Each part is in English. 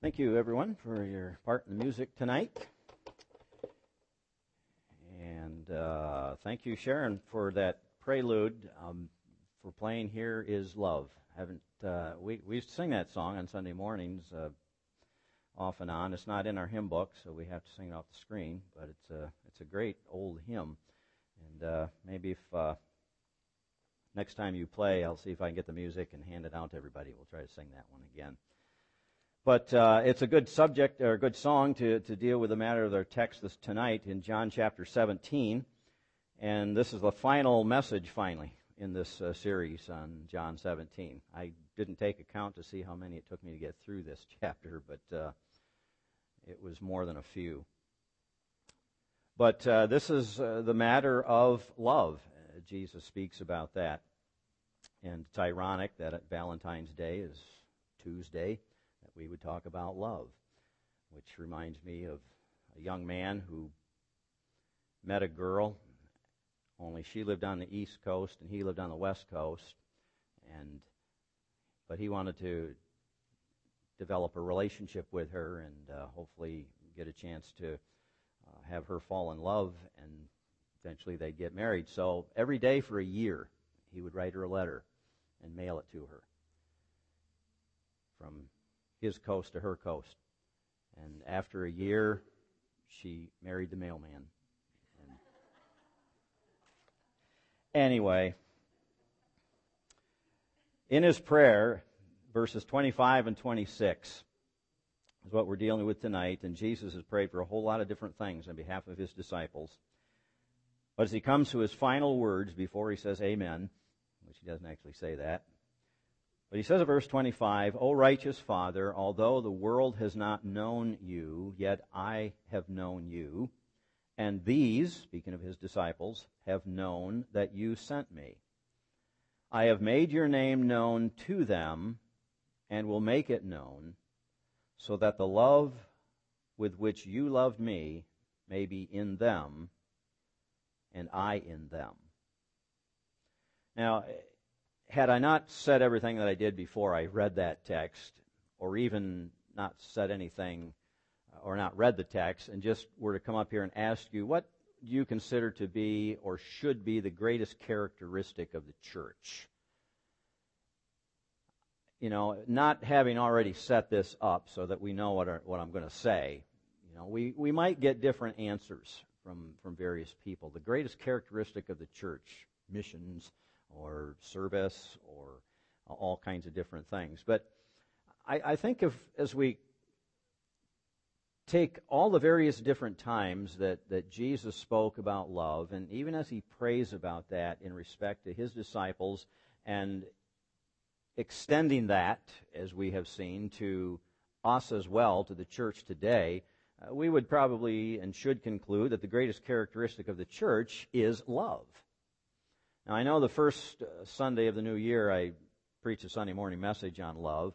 Thank you, everyone, for your part in the music tonight. And thank you, Sharon, for that prelude for playing Here Is Love. We used to sing that song on Sunday mornings off and on. It's not in our hymn book, so we have to sing it off the screen, but it's a great old hymn. And maybe if next time you play, I'll see if I can get the music and hand it out to everybody. We'll try to sing that one again. But it's a good subject, or a good song to deal with the matter of our text tonight in John chapter 17. And this is the final message, finally, in this series on John 17. I didn't take account to see how many it took me to get through this chapter, but it was more than a few. But this is the matter of love. Jesus speaks about that. And it's ironic that Valentine's Day is Tuesday, that we would talk about love, which reminds me of a young man who met a girl, only she lived on the East Coast and he lived on the West Coast, but he wanted to develop a relationship with her and hopefully get a chance to have her fall in love, and eventually they'd get married. So every day for a year, he would write her a letter and mail it to her from his coast to her coast. And after a year, she married the mailman. And anyway, in his prayer, verses 25 and 26 is what we're dealing with tonight. And Jesus has prayed for a whole lot of different things on behalf of his disciples. But as he comes to his final words before he says amen, which he doesn't actually say that, but he says in verse 25, O righteous Father, although the world has not known you, yet I have known you, and these, speaking of his disciples, have known that you sent me. I have made your name known to them, and will make it known, so that the love with which you loved me may be in them, and I in them. Now, had I not said everything that I did before I read that text, or even not said anything, or not read the text, and just were to come up here and ask you, what do you consider to be or should be the greatest characteristic of the church? You know, not having already set this up so that we know what I'm going to say, you know, we might get different answers from various people. The greatest characteristic of the church, missions, or service, or all kinds of different things. But I think as we take all the various different times that Jesus spoke about love, and even as he prays about that in respect to his disciples, and extending that, as we have seen, to us as well, to the church today, we would probably and should conclude that the greatest characteristic of the church is love. Now, I know the first Sunday of the new year I preached a Sunday morning message on love,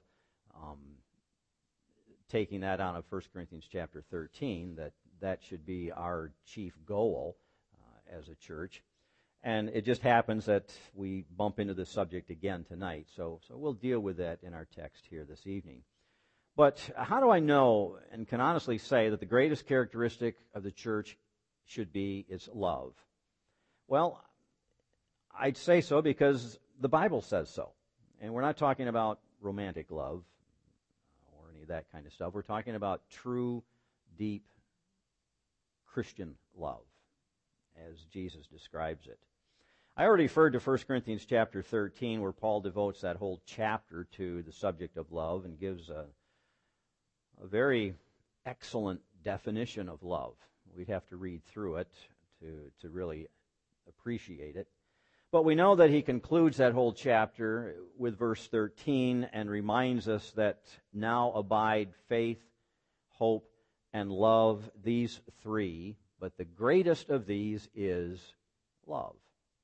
taking that out of 1 Corinthians chapter 13, that should be our chief goal as a church. And it just happens that we bump into this subject again tonight, so we'll deal with that in our text here this evening. But how do I know and can honestly say that the greatest characteristic of the church should be its love? Well, I'd say so because the Bible says so. And we're not talking about romantic love or any of that kind of stuff. We're talking about true, deep Christian love, as Jesus describes it. I already referred to 1 Corinthians chapter 13, where Paul devotes that whole chapter to the subject of love and gives a very excellent definition of love. We'd have to read through it to really appreciate it. But we know that he concludes that whole chapter with verse 13 and reminds us that now abide faith, hope, and love, these three, but the greatest of these is love.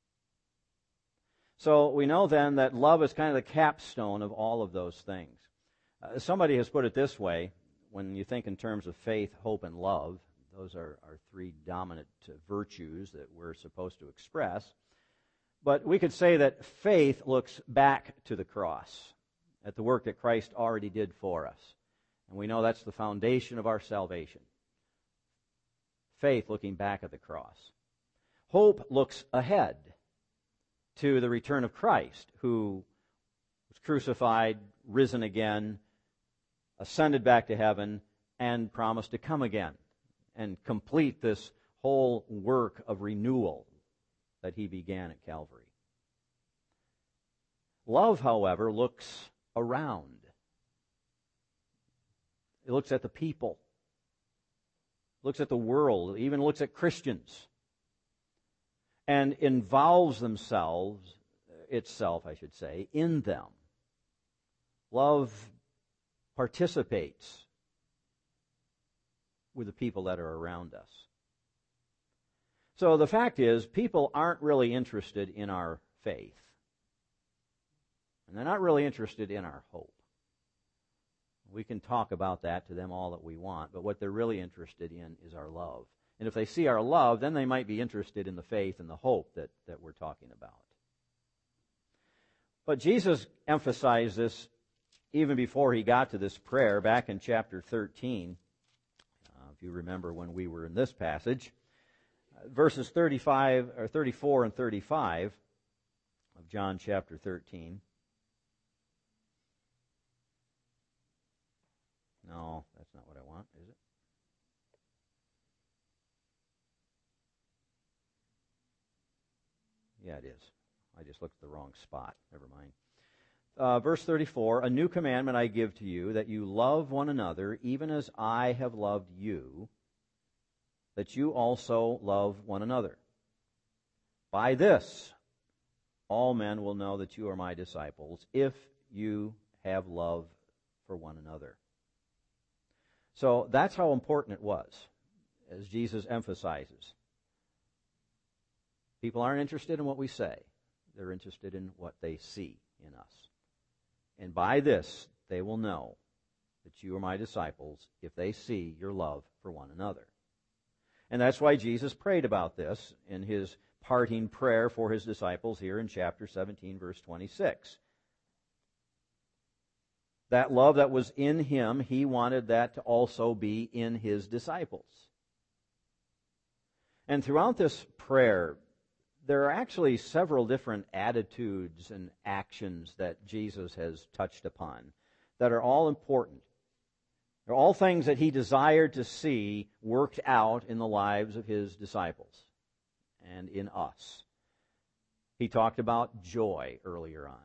So we know then that love is kind of the capstone of all of those things. Somebody has put it this way: when you think in terms of faith, hope, and love, those are our three dominant virtues that we're supposed to express. But we could say that faith looks back to the cross, at the work that Christ already did for us. And we know that's the foundation of our salvation. Faith looking back at the cross. Hope looks ahead to the return of Christ, who was crucified, risen again, ascended back to heaven, and promised to come again and complete this whole work of renewal that he began at Calvary. Love, however, looks around. It looks at the people, looks at the world, even looks at Christians, and involves itself, in them. Love participates with the people that are around us. So the fact is, people aren't really interested in our faith. And they're not really interested in our hope. We can talk about that to them all that we want, but what they're really interested in is our love. And if they see our love, then they might be interested in the faith and the hope that we're talking about. But Jesus emphasized this even before he got to this prayer back in chapter 13. If you remember when we were in this passage, verses 34 and 35 of John chapter 13. No, that's not what I want, is it? Yeah, it is. I just looked at the wrong spot. Never mind. Verse 34, a new commandment I give to you, that you love one another, even as I have loved you, that you also love one another. By this, all men will know that you are my disciples, if you have love for one another. So that's how important it was, as Jesus emphasizes. People aren't interested in what we say. They're interested in what they see in us. And by this, they will know that you are my disciples if they see your love for one another. And that's why Jesus prayed about this in his parting prayer for his disciples here in chapter 17, verse 26. That love that was in him, he wanted that to also be in his disciples. And throughout this prayer, there are actually several different attitudes and actions that Jesus has touched upon that are all important. They're all things that he desired to see worked out in the lives of his disciples and in us. He talked about joy earlier on.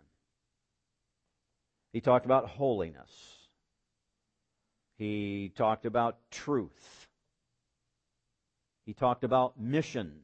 He talked about holiness. He talked about truth. He talked about mission.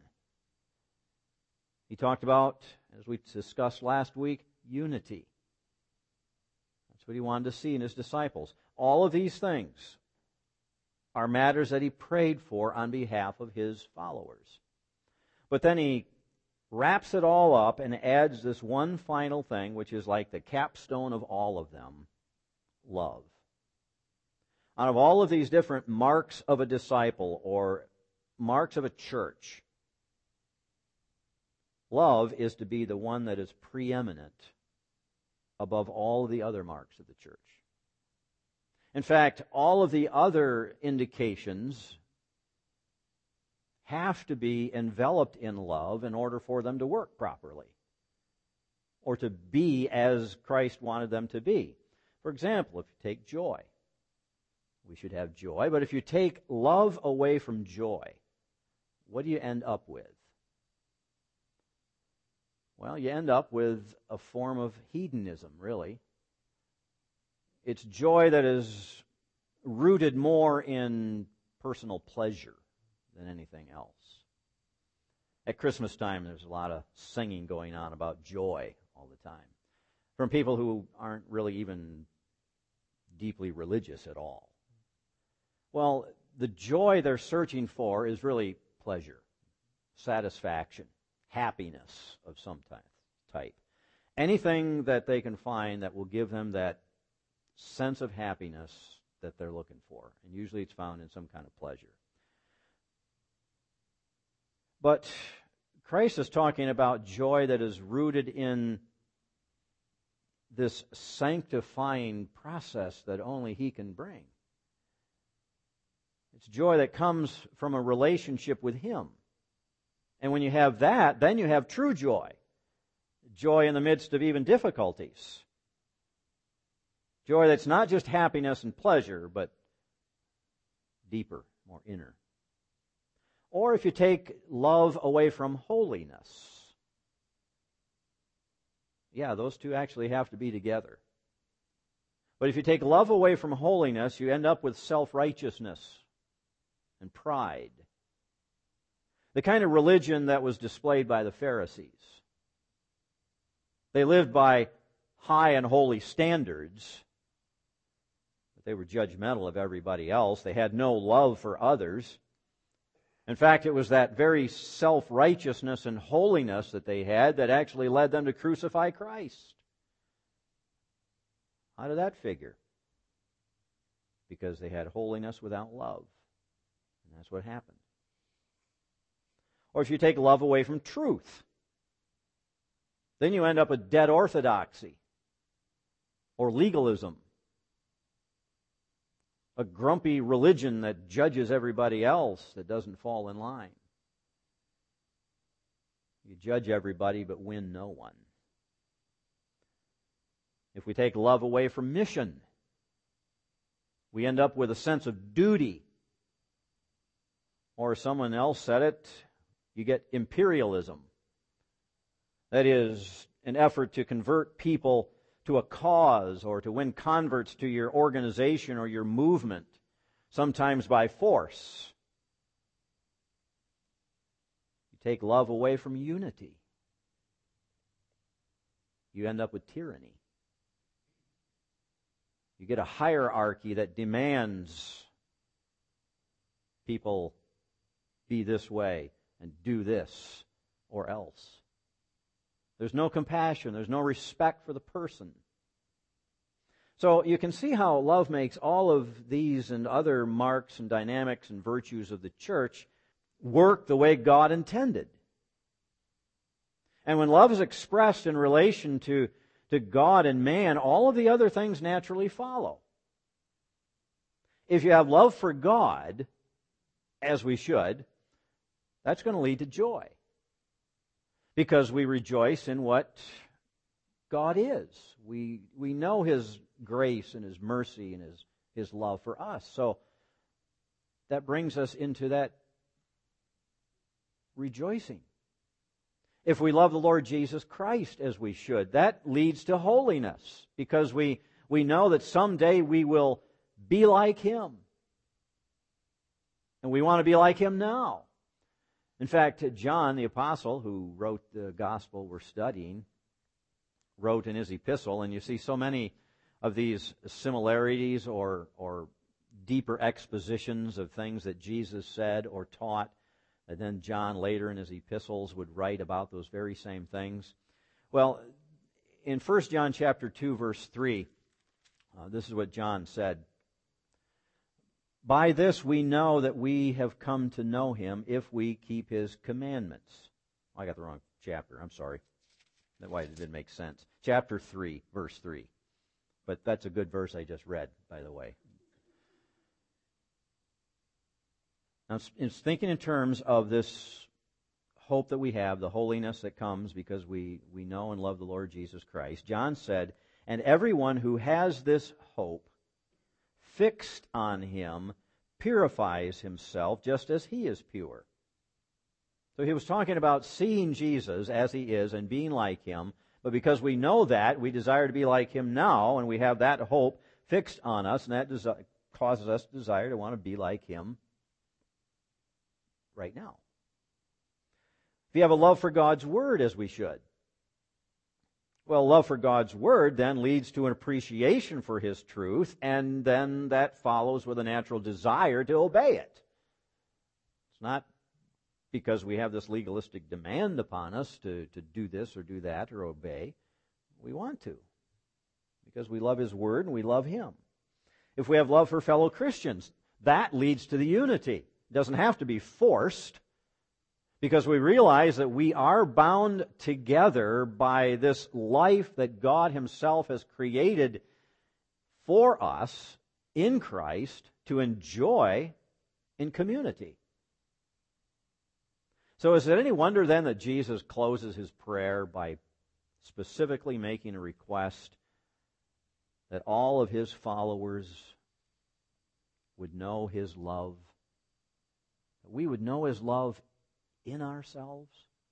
He talked about, as we discussed last week, unity. That's what he wanted to see in his disciples. All of these things are matters that he prayed for on behalf of his followers. But then he wraps it all up and adds this one final thing, which is like the capstone of all of them, love. Out of all of these different marks of a disciple or marks of a church, love is to be the one that is preeminent above all of the other marks of the church. In fact, all of the other indications have to be enveloped in love in order for them to work properly, or to be as Christ wanted them to be. For example, if you take joy, we should have joy, but if you take love away from joy, what do you end up with? Well, you end up with a form of hedonism, really. It's joy that is rooted more in personal pleasure than anything else. At Christmas time, there's a lot of singing going on about joy all the time from people who aren't really even deeply religious at all. Well, the joy they're searching for is really pleasure, satisfaction, happiness of some type. Anything that they can find that will give them that sense of happiness that they're looking for. And usually it's found in some kind of pleasure. But Christ is talking about joy that is rooted in this sanctifying process that only he can bring. It's joy that comes from a relationship with Him. And when you have that, then you have true joy. Joy in the midst of even difficulties. Joy that's not just happiness and pleasure, but deeper, more inner. Or if you take love away from holiness. Yeah, those two actually have to be together. But if you take love away from holiness, you end up with self-righteousness and pride. The kind of religion that was displayed by the Pharisees. They lived by high and holy standards, but they were judgmental of everybody else. They had no love for others. In fact, it was that very self-righteousness and holiness that they had that actually led them to crucify Christ. How did that figure? Because they had holiness without love. And that's what happened. Or if you take love away from truth, then you end up with dead orthodoxy or legalism. A grumpy religion that judges everybody else that doesn't fall in line. You judge everybody but win no one. If we take love away from mission, we end up with a sense of duty. Or someone else said it, you get imperialism. That is, an effort to convert people to a cause or to win converts to your organization or your movement, sometimes by force. You take love away from unity. You end up with tyranny. You get a hierarchy that demands people be this way and do this or else. There's no compassion. There's no respect for the person. So you can see how love makes all of these and other marks and dynamics and virtues of the church work the way God intended. And when love is expressed in relation to God and man, all of the other things naturally follow. If you have love for God, as we should, that's going to lead to joy. Because we rejoice in what God is. We know His grace and His mercy and His love for us. So that brings us into that rejoicing. If we love the Lord Jesus Christ as we should, that leads to holiness. Because we know that someday we will be like Him. And we want to be like Him now. In fact, John, the apostle, who wrote the gospel we're studying, wrote in his epistle, and you see so many of these similarities or deeper expositions of things that Jesus said or taught, and then John later in his epistles would write about those very same things. Well, in 1 John chapter 2, verse 3, this is what John said. By this we know that we have come to know Him if we keep His commandments. I got the wrong chapter. I'm sorry. That's why it didn't make sense. Chapter 3, verse 3. But that's a good verse I just read, by the way. Now, it's thinking in terms of this hope that we have, the holiness that comes because we know and love the Lord Jesus Christ. John said, and everyone who has this hope fixed on Him purifies himself just as He is pure. So he was talking about seeing Jesus as He is and being like Him, but because we know that, we desire to be like Him now, and we have that hope fixed on us, and that causes us to desire to want to be like Him right now. If you have a love for God's Word, as we should, well, love for God's Word then leads to an appreciation for His truth, and then that follows with a natural desire to obey it. It's not because we have this legalistic demand upon us to do this or do that or obey. We want to, because we love His Word and we love Him. If we have love for fellow Christians, that leads to the unity. It doesn't have to be forced, because we realize that we are bound together by this life that God Himself has created for us in Christ to enjoy in community. So is it any wonder then that Jesus closes his prayer by specifically making a request that all of his followers would know his love, that we would know his love in ourselves?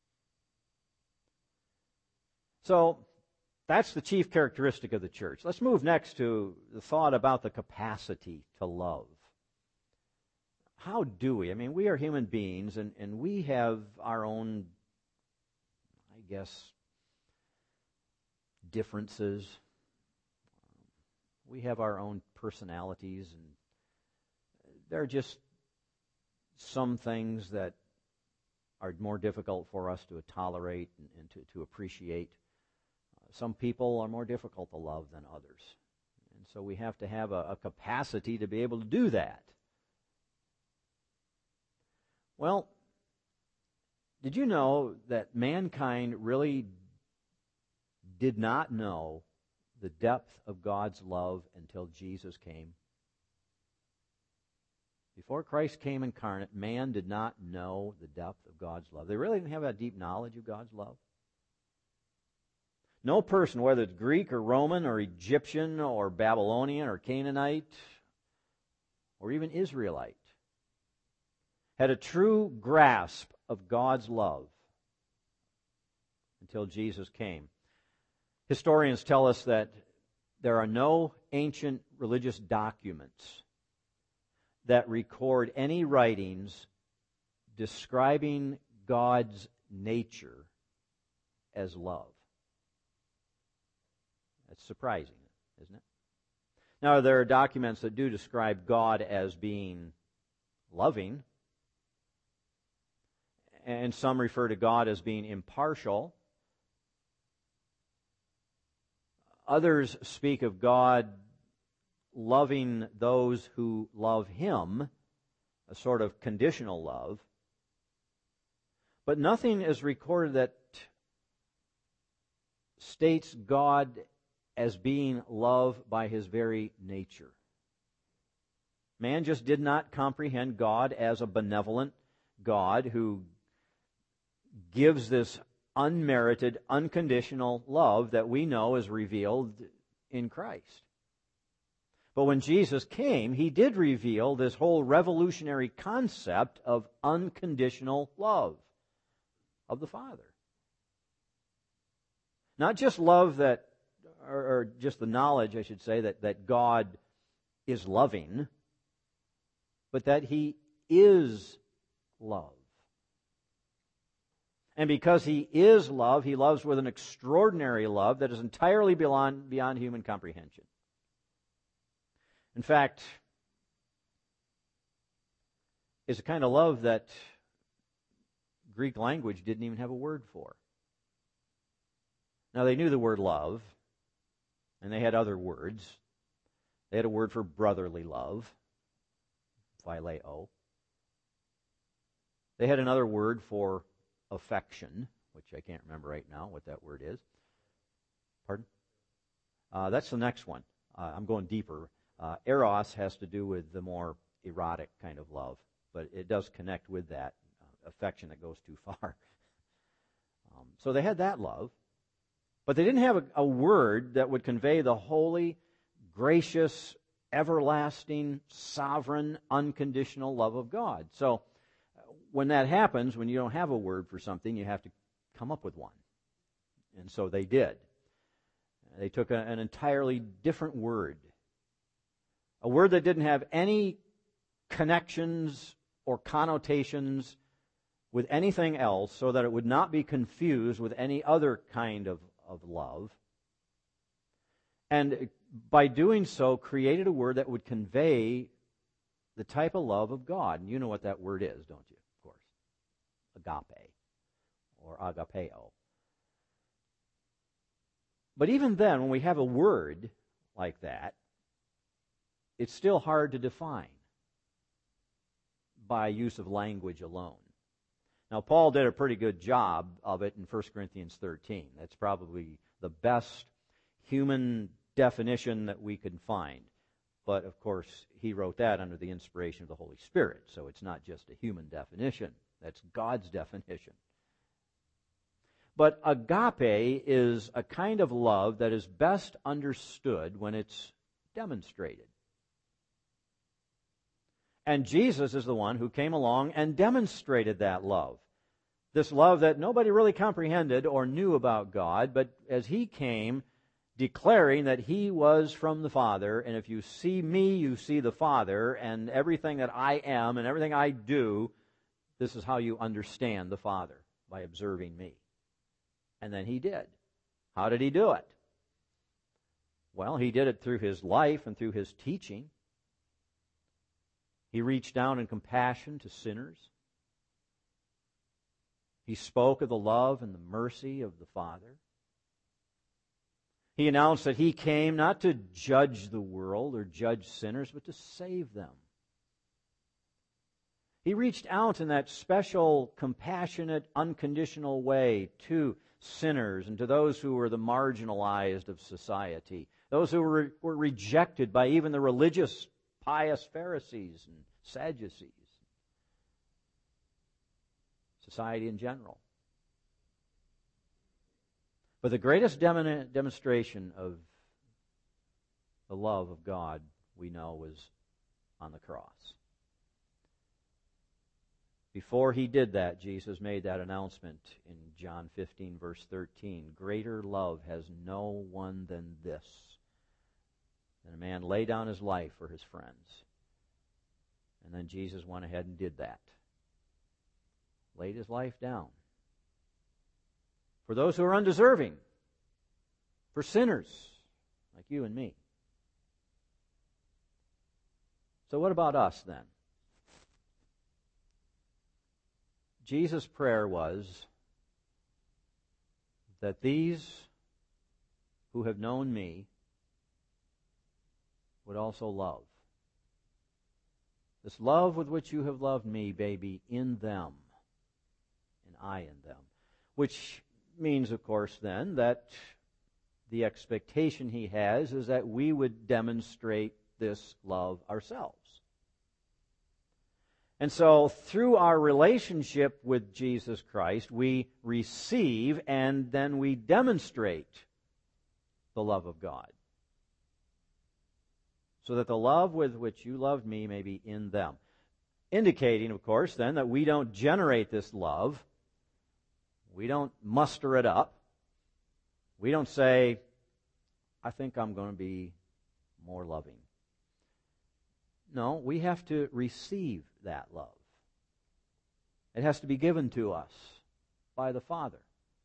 So that's the chief characteristic of the church. Let's move next to the thought about the capacity to love. How do we? I mean, we are human beings, and we have our own, I guess, differences. We have our own personalities, and there are just some things that are more difficult for us to tolerate and to appreciate. Some people are more difficult to love than others. And so we have to have a capacity to be able to do that. Well, did you know that mankind really did not know the depth of God's love until Jesus came? Before Christ came incarnate, man did not know the depth of God's love. They really didn't have that deep knowledge of God's love. No person, whether it's Greek or Roman or Egyptian or Babylonian or Canaanite or even Israelite, had a true grasp of God's love until Jesus came. Historians tell us that there are no ancient religious documents that record any writings describing God's nature as love. That's surprising, isn't it? Now, there are documents that do describe God as being loving, and some refer to God as being impartial. Others speak of God loving those who love Him, a sort of conditional love. But nothing is recorded that states God as being love by His very nature. Man just did not comprehend God as a benevolent God who gives this unmerited, unconditional love that we know is revealed in Christ. But when Jesus came, He did reveal this whole revolutionary concept of unconditional love of the Father. Not just love that, or just the knowledge, I should say, that God is loving, but that He is love. And because He is love, He loves with an extraordinary love that is entirely beyond human comprehension. In fact, it's a kind of love that Greek language didn't even have a word for. Now, they knew the word love, and they had other words. They had a word for brotherly love, phileo. They had another word for affection, which I can't remember right now what that word is. Pardon? That's the next one. I'm going deeper. Eros has to do with the more erotic kind of love, but it does connect with that affection that goes too far. So they had that love, but they didn't have a word that would convey the holy, gracious, everlasting, sovereign, unconditional love of God. So when that happens, when you don't have a word for something, you have to come up with one. And so they did. They took an entirely different word, a word that didn't have any connections or connotations with anything else, so that it would not be confused with any other kind of love. And by doing so, created a word that would convey the type of love of God. And you know what that word is, don't you? Of course. Agape, or agapeo. But even then, when we have a word like that, it's still hard to define by use of language alone. Now, Paul did a pretty good job of it in 1 Corinthians 13. That's probably the best human definition that we could find. But, of course, he wrote that under the inspiration of the Holy Spirit, so it's not just a human definition. That's God's definition. But agape is a kind of love that is best understood when it's demonstrated. And Jesus is the one who came along and demonstrated that love. This love that nobody really comprehended or knew about God, but as he came, declaring that he was from the Father, and if you see me, you see the Father, and everything that I am and everything I do, this is how you understand the Father, by observing me. And then he did. How did he do it? Well, he did it through his life and through his teaching. He reached down in compassion to sinners. He spoke of the love and the mercy of the Father. He announced that he came not to judge the world or judge sinners, but to save them. He reached out in that special, compassionate, unconditional way to sinners and to those who were the marginalized of society, those who were rejected by even the religious, pious Pharisees and Sadducees, society in general. But the greatest demonstration of the love of God, we know, was on the cross. Before he did that, Jesus made that announcement in John 15, verse 13. Greater love has no one than this, that a man lay down his life for his friends. And then Jesus went ahead and did that. Laid his life down. For those who are undeserving. For sinners like you and me. So what about us then? Jesus' prayer was that these who have known me would also love. This love with which you have loved me may be in them, and I in them. Which means, of course, then, that the expectation he has is that we would demonstrate this love ourselves. And so, through our relationship with Jesus Christ, we receive and then we demonstrate the love of God. So that the love with which you loved me may be in them. Indicating, of course, then, that we don't generate this love. We don't muster it up. We don't say, I think I'm going to be more loving. No, we have to receive that love. It has to be given to us by the Father.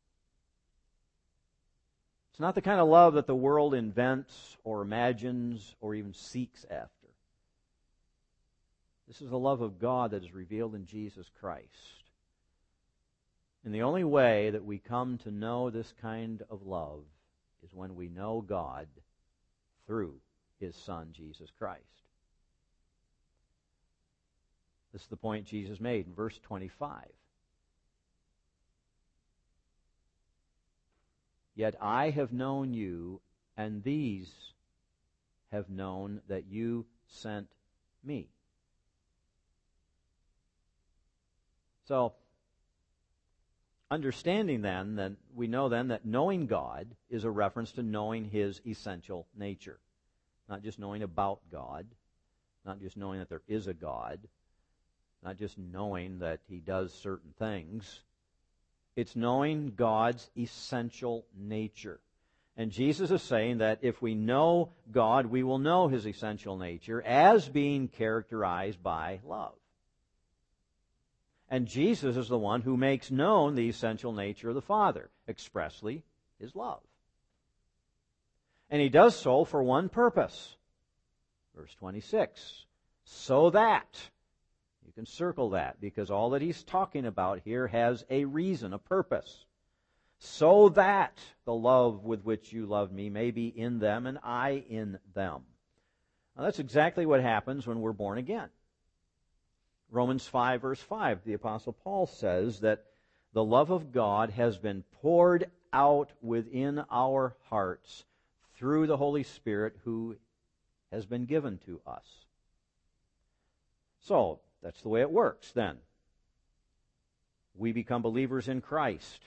It's not the kind of love that the world invents or imagines or even seeks after. This is the love of God that is revealed in Jesus Christ. And the only way that we come to know this kind of love is when we know God through His Son, Jesus Christ. This is the point Jesus made in verse 25. Yet I have known you, and these have known that you sent me. So, understanding then that we know then that knowing God is a reference to knowing His essential nature. Not just knowing about God, not just knowing that there is a God, not just knowing that He does certain things. It's knowing God's essential nature. And Jesus is saying that if we know God, we will know His essential nature as being characterized by love. And Jesus is the one who makes known the essential nature of the Father, expressly His love. And He does so for one purpose. Verse 26, so that, you can circle that, because all that He's talking about here has a reason, a purpose. So that the love with which you love me may be in them and I in them. Now that's exactly what happens when we're born again. Romans 5, verse 5, the Apostle Paul says that the love of God has been poured out within our hearts through the Holy Spirit who has been given to us. So, that's the way it works then. We become believers in Christ.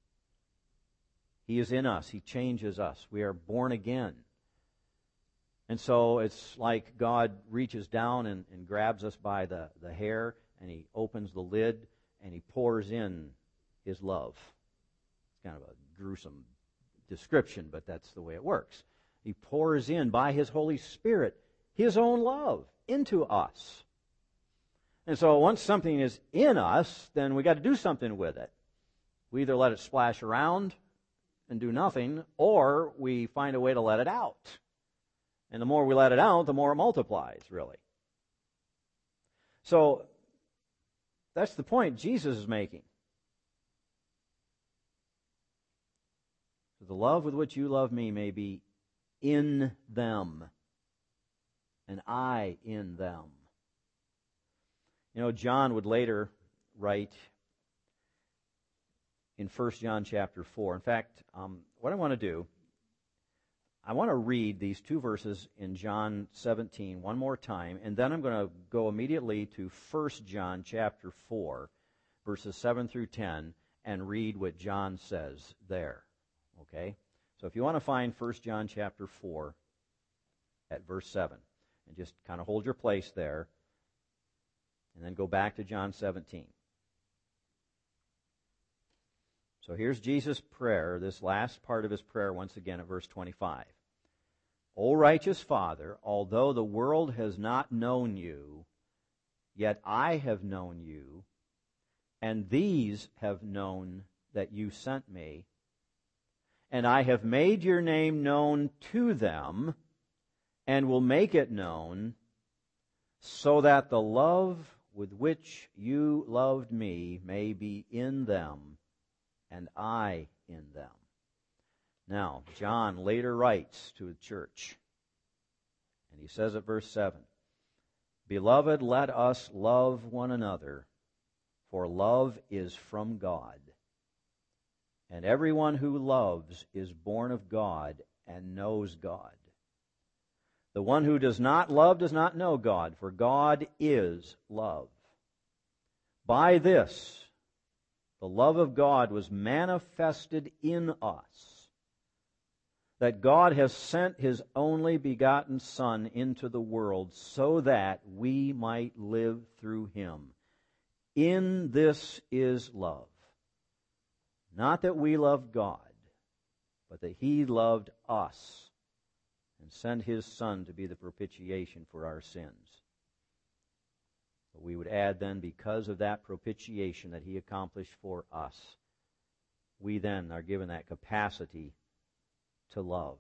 He is in us. He changes us. We are born again. And so it's like God reaches down and grabs us by the hair, and He opens the lid, and He pours in His love. It's kind of a gruesome description, but that's the way it works. He pours in by His Holy Spirit His own love into us. And so once something is in us, then we got to do something with it. We either let it splash around and do nothing, or we find a way to let it out. And the more we let it out, the more it multiplies, really. So that's the point Jesus is making. The love with which you love me may be in them, and I in them. You know, John would later write in 1 John chapter 4. In fact, what I want to do, I want to read these two verses in John 17 one more time, and then I'm going to go immediately to 1 John chapter 4, verses 7 through 10, and read what John says there. Okay? So if you want to find 1 John chapter 4 at verse 7, and just kind of hold your place there, and then go back to John 17. So here's Jesus' prayer, this last part of His prayer once again at verse 25. O righteous Father, although the world has not known you, yet I have known you, and these have known that you sent me, and I have made your name known to them, and will make it known, so that the love with which you loved me may be in them, and I in them. Now, John later writes to the church, and he says at verse 7, Beloved, let us love one another, for love is from God. And everyone who loves is born of God and knows God. The one who does not love does not know God, for God is love. By this, the love of God was manifested in us, that God has sent His only begotten Son into the world so that we might live through Him. In this is love. Not that we loved God, but that He loved us and sent His Son to be the propitiation for our sins. But we would add then, because of that propitiation that He accomplished for us, we then are given that capacity to love.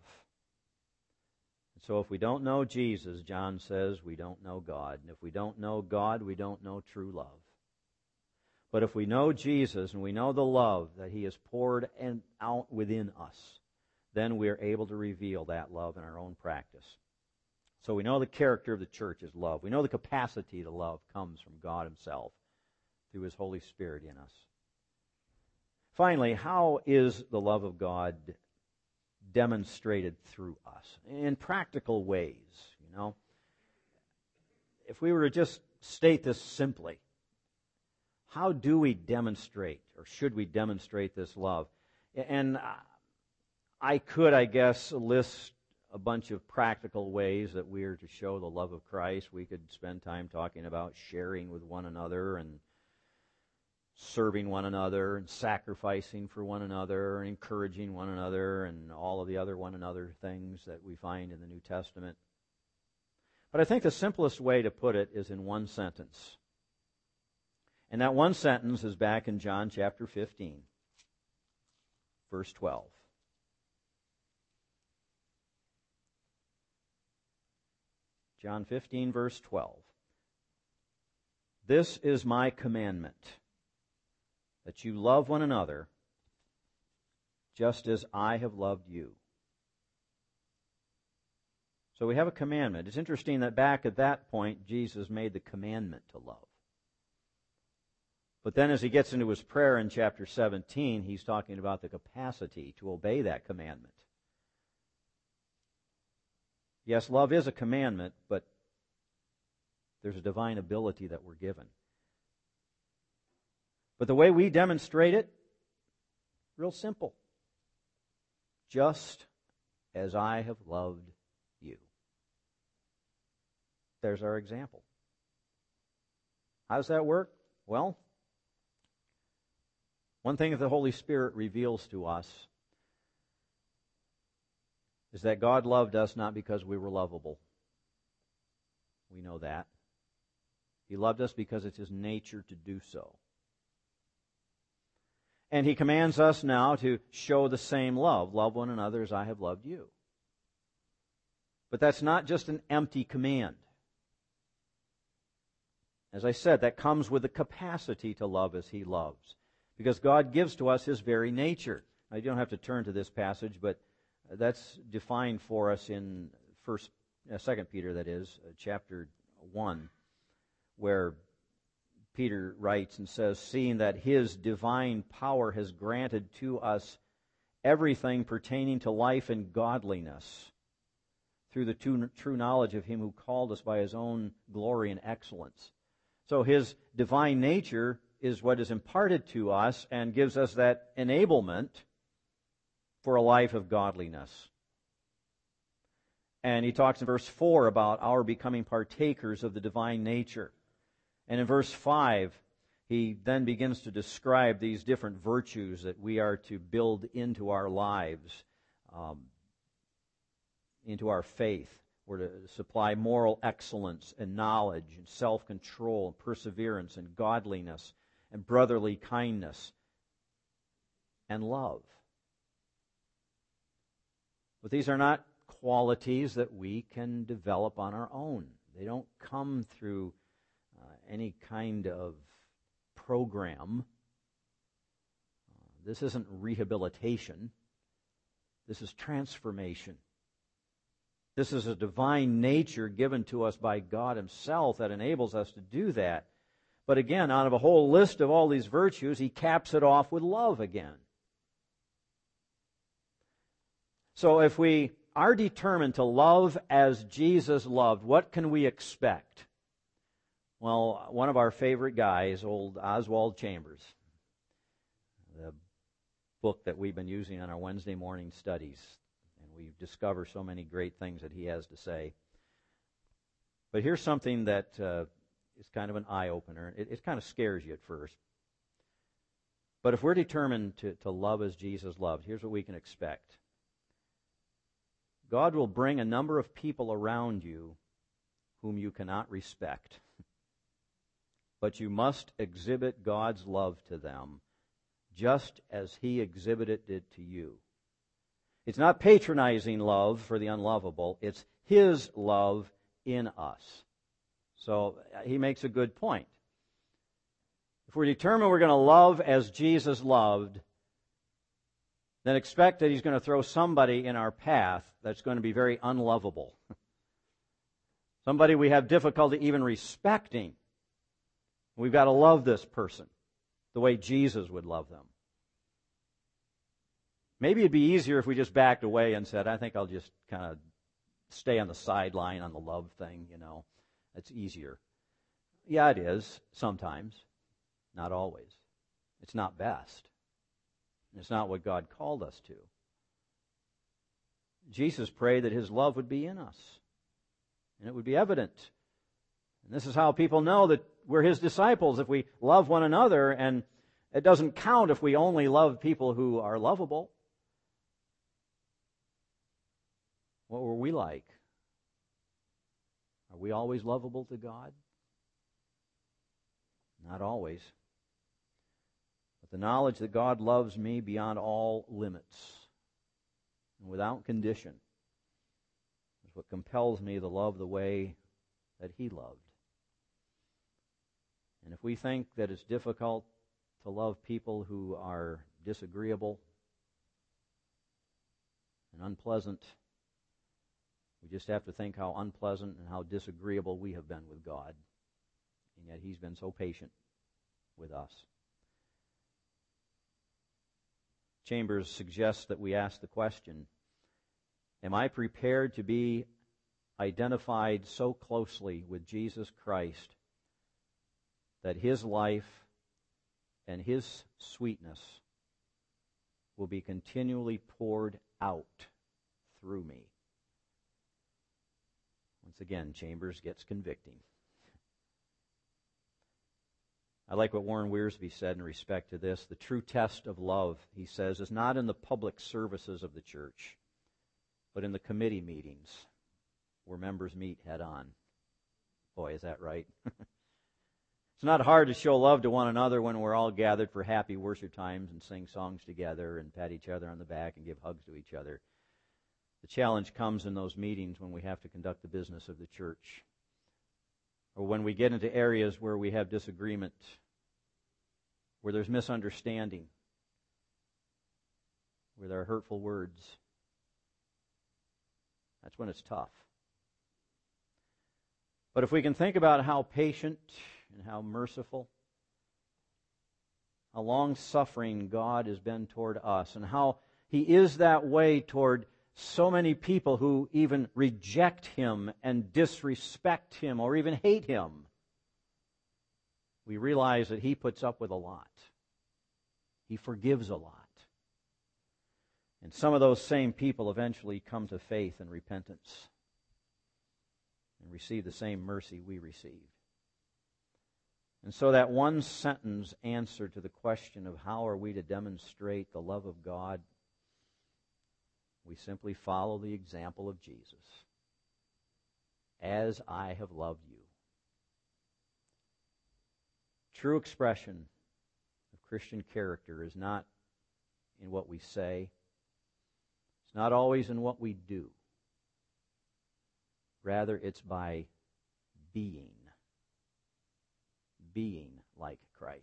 And so if we don't know Jesus, John says, we don't know God. And if we don't know God, we don't know true love. But if we know Jesus and we know the love that He has poured out within us, then we are able to reveal that love in our own practice. So we know the character of the church is love. We know the capacity to love comes from God Himself through His Holy Spirit in us. Finally, how is the love of God demonstrated through us? In practical ways, you know. If we were to just state this simply, how do we demonstrate, or should we demonstrate this love? And I could, I guess, list a bunch of practical ways that we are to show the love of Christ. We could spend time talking about sharing with one another and serving one another and sacrificing for one another and encouraging one another and all of the other one another things that we find in the New Testament. But I think the simplest way to put it is in one sentence. And that one sentence is back in John chapter 15, verse 12. John 15, verse 12. This is my commandment, that you love one another just as I have loved you. So we have a commandment. It's interesting that back at that point, Jesus made the commandment to love. But then as he gets into his prayer in chapter 17, he's talking about the capacity to obey that commandment. Yes, love is a commandment, but there's a divine ability that we're given. But the way we demonstrate it, real simple. Just as I have loved you. There's our example. How does that work? Well, one thing that the Holy Spirit reveals to us is that God loved us not because we were lovable. We know that. He loved us because it's His nature to do so. And He commands us now to show the same love. Love one another as I have loved you. But that's not just an empty command. As I said, that comes with the capacity to love as He loves. Because God gives to us His very nature. Now, you don't have to turn to this passage, but that's defined for us in 2 Peter, that is, chapter 1, where Peter writes and says, seeing that His divine power has granted to us everything pertaining to life and godliness through the true knowledge of Him who called us by His own glory and excellence. So His divine nature is what is imparted to us and gives us that enablement for a life of godliness. And he talks in verse 4 about our becoming partakers of the divine nature. And in verse 5, he then begins to describe these different virtues that we are to build into our lives, into our faith. We're to supply moral excellence and knowledge and self-control and perseverance and godliness and brotherly kindness and love. But these are not qualities that we can develop on our own. They don't come through any kind of program. This isn't rehabilitation. This is transformation. This is a divine nature given to us by God Himself that enables us to do that. But again, out of a whole list of all these virtues, He caps it off with love again. So if we are determined to love as Jesus loved, what can we expect? Well, one of our favorite guys, old Oswald Chambers, the book that we've been using on our Wednesday morning studies, and we discover so many great things that he has to say. But here's something that is kind of an eye-opener. It kind of scares you at first. But if we're determined to love as Jesus loved, here's what we can expect. God will bring a number of people around you whom you cannot respect. But you must exhibit God's love to them just as He exhibited it to you. It's not patronizing love for the unlovable. It's His love in us. So he makes a good point. If we're determined we're going to love as Jesus loved, then expect that He's going to throw somebody in our path that's going to be very unlovable. Somebody we have difficulty even respecting. We've got to love this person the way Jesus would love them. Maybe it'd be easier if we just backed away and said, I think I'll just kind of stay on the sideline on the love thing, It's easier. Yeah, it is, sometimes. Not always. It's not best. It's not what God called us to. Jesus prayed that His love would be in us, and it would be evident. And this is how people know that we're His disciples, if we love one another, and it doesn't count if we only love people who are lovable. What were we like? Are we always lovable to God? Not always. But the knowledge that God loves me beyond all limits and without condition is what compels me to love the way that He loved. And if we think that it's difficult to love people who are disagreeable and unpleasant, we just have to think how unpleasant and how disagreeable we have been with God. And yet He's been so patient with us. Chambers suggests that we ask the question, am I prepared to be identified so closely with Jesus Christ that His life and His sweetness will be continually poured out through me. Once again, Chambers gets convicting. I like what Warren Wiersbe said in respect to this. The true test of love, he says, is not in the public services of the church, but in the committee meetings where members meet head on. Boy, is that right? It's not hard to show love to one another when we're all gathered for happy worship times and sing songs together and pat each other on the back and give hugs to each other. The challenge comes in those meetings when we have to conduct the business of the church, or when we get into areas where we have disagreement, where there's misunderstanding, where there are hurtful words. That's when it's tough. But if we can think about how patient and how merciful, how long-suffering God has been toward us, and how He is that way toward so many people who even reject Him and disrespect Him or even hate Him, we realize that He puts up with a lot. He forgives a lot. And some of those same people eventually come to faith and repentance and receive the same mercy we received. And so that one sentence answer to the question of how are we to demonstrate the love of God, we simply follow the example of Jesus. As I have loved you. True expression of Christian character is not in what we say. It's not always in what we do. Rather, it's by being like Christ.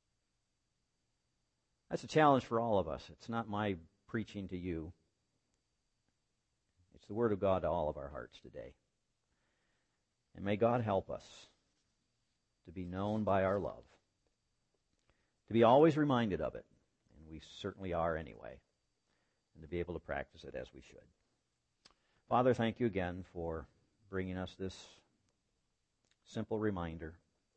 That's a challenge for all of us. It's not my preaching to you. It's the Word of God to all of our hearts today. And may God help us to be known by our love, to be always reminded of it, and we certainly are anyway, and to be able to practice it as we should. Father, thank you again for bringing us this simple reminder,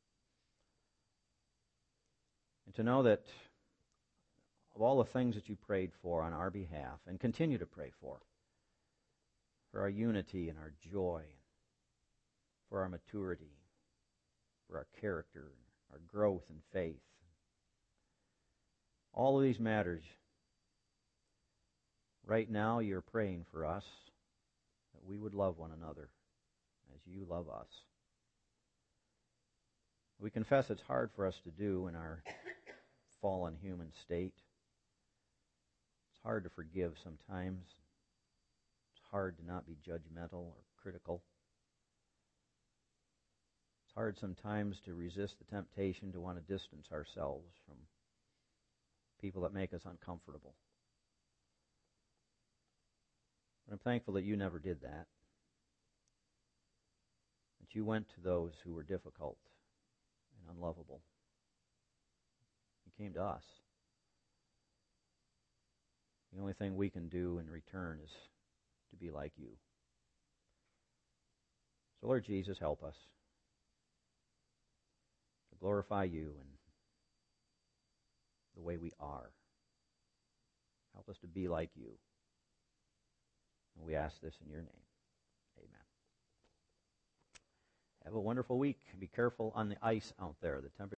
and to know that of all the things that you prayed for on our behalf and continue to pray for our unity and our joy, for our maturity, for our character, our growth in faith. All of these matters. Right now you're praying for us that we would love one another as you love us. We confess it's hard for us to do in our fallen human state. It's hard to forgive sometimes. It's hard to not be judgmental or critical. It's hard sometimes to resist the temptation to want to distance ourselves from people that make us uncomfortable. But I'm thankful that you never did that. That you went to those who were difficult and unlovable. You came to us. The only thing we can do in return is to be like you. So Lord Jesus, help us to glorify you in the way we are. Help us to be like you. And we ask this in your name. Amen. Have a wonderful week. Be careful on the ice out there. The temperature